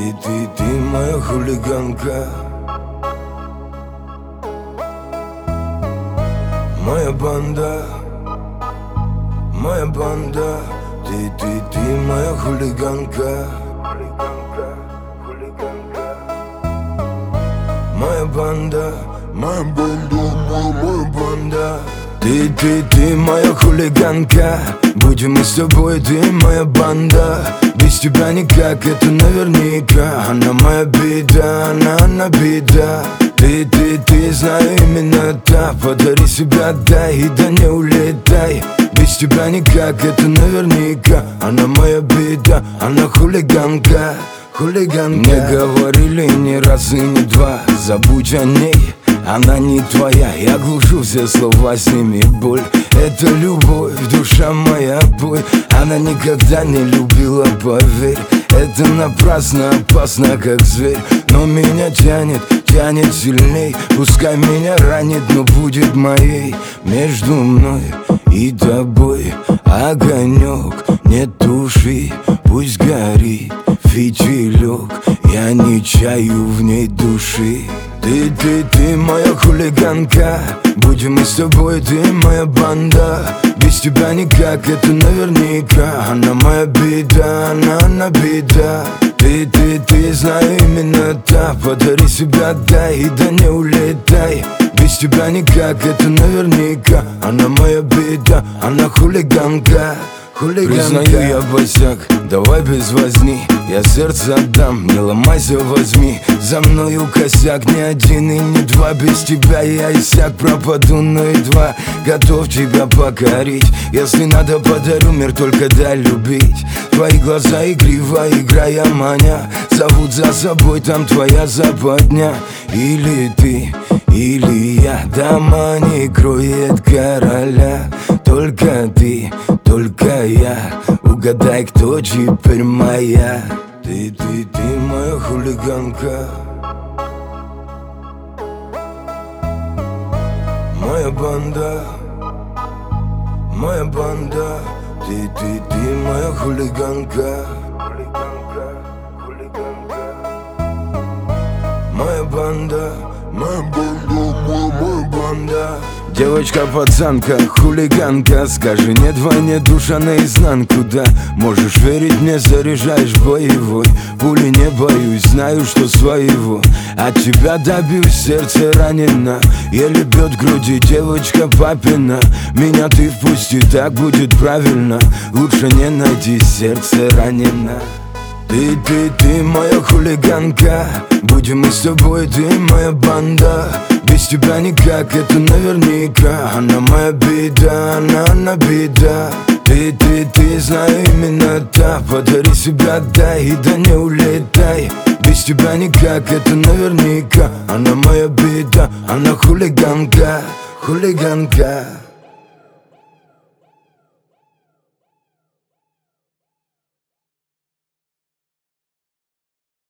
Ты моя хулиганка, моя банда, моя банда. Ты моя хулиганка, моя банда, моя банда, моя банда. Ты моя хулиганка, будем мы с тобой, ты моя банда. Без тебя никак, это наверняка. Она моя беда, она беда. Ты, знаю, именно та. Подари себя, дай, и да не улетай. Без тебя никак, это наверняка. Она моя беда, она хулиганка, хулиганка. Мне говорили не раз и не два, забудь о ней, она не твоя. Я глушу все слова, сними боль. Это любовь, душа моя, бой. Она никогда не любила, поверь. Это напрасно, опасно, как зверь. Но меня тянет, тянет сильней. Пускай меня ранит, но будет моей. Между мной и тобой огонек, не туши, пусть горит фитилек. Я не чаю в ней души. Ты моя хулиганка, будем мы с тобой, ты моя банда. Без тебя никак, это наверняка. Она моя беда, она беда. Ты, знаю, именно та. Подари себя, дай, и да не улетай. Без тебя никак, это наверняка. Она моя беда, она хулиганка, хулиганка. Признаю, я босяк, давай без возни. Я сердце отдам, не ломайся, возьми. За мною косяк, ни один и не два. Без тебя я иссяк, пропаду, но едва готов тебя покорить. Если надо, подарю мир, только дай любить. Твои глаза игриво, играя маня, зовут за собой, там твоя западня. Или ты, или я, дома не кроет короля. Только ты, только я, угадай, кто теперь моя. Ты моя хулиганка, моя банда, моя банда. Ты моя хулиганка, моя банда, моя банда, моя банда. Девочка-пацанка, хулиганка, скажи нет войне, душа наизнанку, да. Можешь верить мне, заряжаешь боевой. Пули не боюсь, знаю, что своего. От тебя добьюсь, сердце ранено, еле бьет груди девочка папина. Меня ты впусти, так будет правильно. Лучше не найти, сердце ранено. Ты моя хулиганка, будем мы с тобой, ты моя банда. Без тебя никак, это наверняка. Она моя беда, она беда. Ты, знаю, именно та. Подари себя, дай, и да не улетай. Без тебя никак, это наверняка. Она моя беда, она хулиганка, хулиганка.